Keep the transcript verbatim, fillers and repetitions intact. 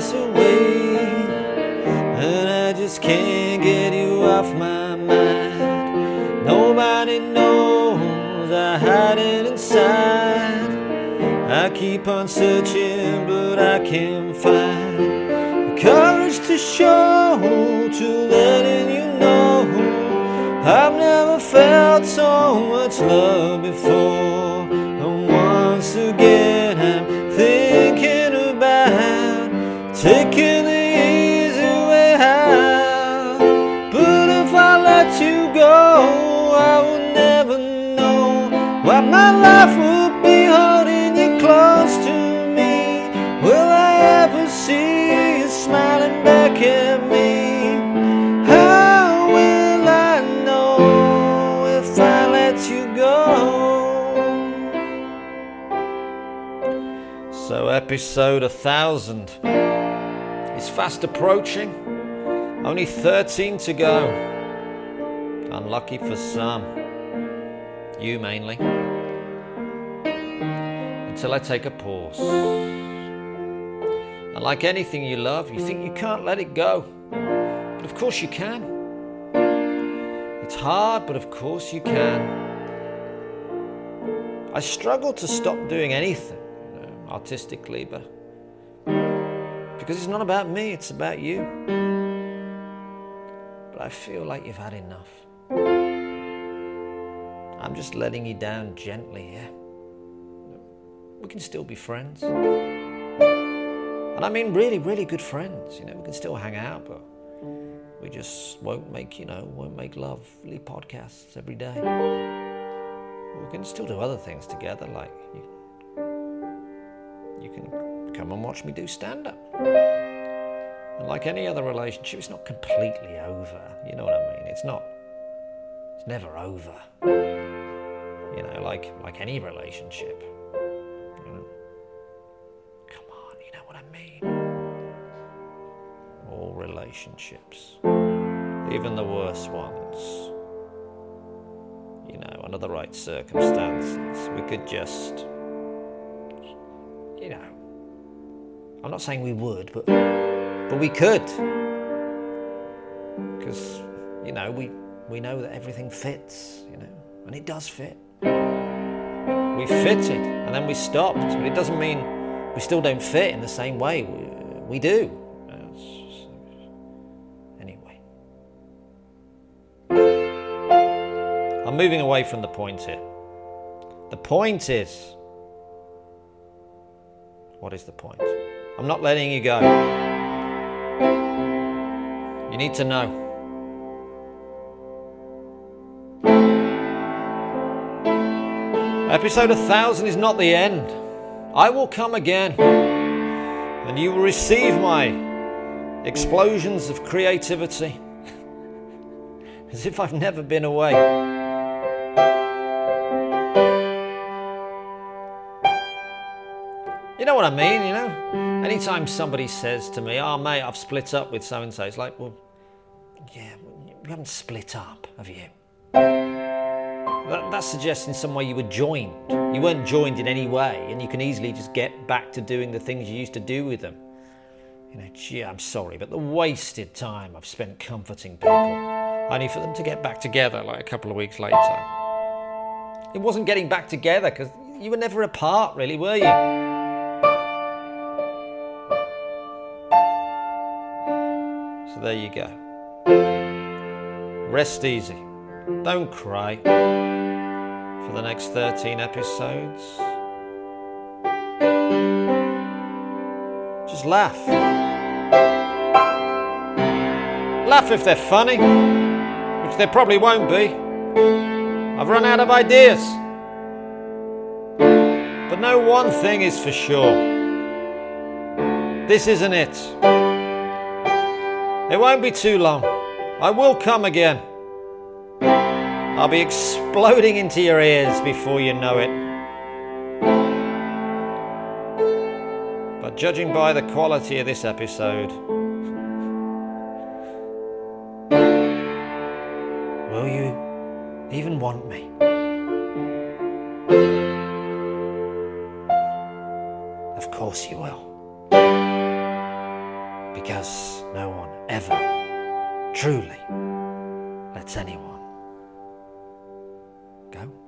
pass away, and I just can't get you off my mind. Nobody knows I hide it inside. I keep on searching, but I can't find the courage to show, to letting you know I've never felt so much love before. And once again I'm thinking about taking the easy way out. But if I let you go, I will never know what my life would be holding you close to me. Will I ever see you smiling back at me? How will I know if I let you go? So episode a thousand is fast approaching. Only thirteen to go. Unlucky for some. You mainly. Until I take a pause. And like anything you love, you think you can't let it go. But of course you can. It's hard, but of course you can. I struggle to stop doing anything, you know, artistically, but because it's not about me, it's about you. But I feel like you've had enough. I'm just letting you down gently, yeah. We can still be friends. And I mean really, really good friends. You know, we can still hang out, but we just won't make, you know, won't make lovely podcasts every day. We can still do other things together, like you, you can come and watch me do stand-up. And like any other relationship, it's not completely over. You know what I mean? It's not, it's never over. You know, like like any relationship. You know? Come on, you know what I mean? All relationships, even the worst ones, you know, under the right circumstances, we could just, you know, I'm not saying we would, but but we could, because, you know, we we know that everything fits, you know, and it does fit. We fitted, and then we stopped, but it doesn't mean we still don't fit in the same way. We, we do. Anyway. I'm moving away from the point here. The point is... What is the point? I'm not letting you go. You need to know. Episode one thousand is not the end. I will come again, and you will receive my explosions of creativity as if I've never been away. You know what I mean, you know? Anytime somebody says to me, oh mate, I've split up with so-and-so, it's like, well, yeah, you haven't split up, have you? That, that's suggesting some way you were joined. You weren't joined in any way, and you can easily just get back to doing the things you used to do with them. You know, gee, I'm sorry, but the wasted time I've spent comforting people, only for them to get back together like a couple of weeks later. It wasn't getting back together, because you were never apart, really, were you? So there you go. Rest easy. Don't cry for the next thirteen episodes. Just laugh. Laugh if they're funny, which they probably won't be. I've run out of ideas. But no one thing is for sure. This isn't it. It won't be too long. I will come again. I'll be exploding into your ears before you know it. But judging by the quality of this episode, will you even want me? Of course you will. because no one ever truly lets anyone go.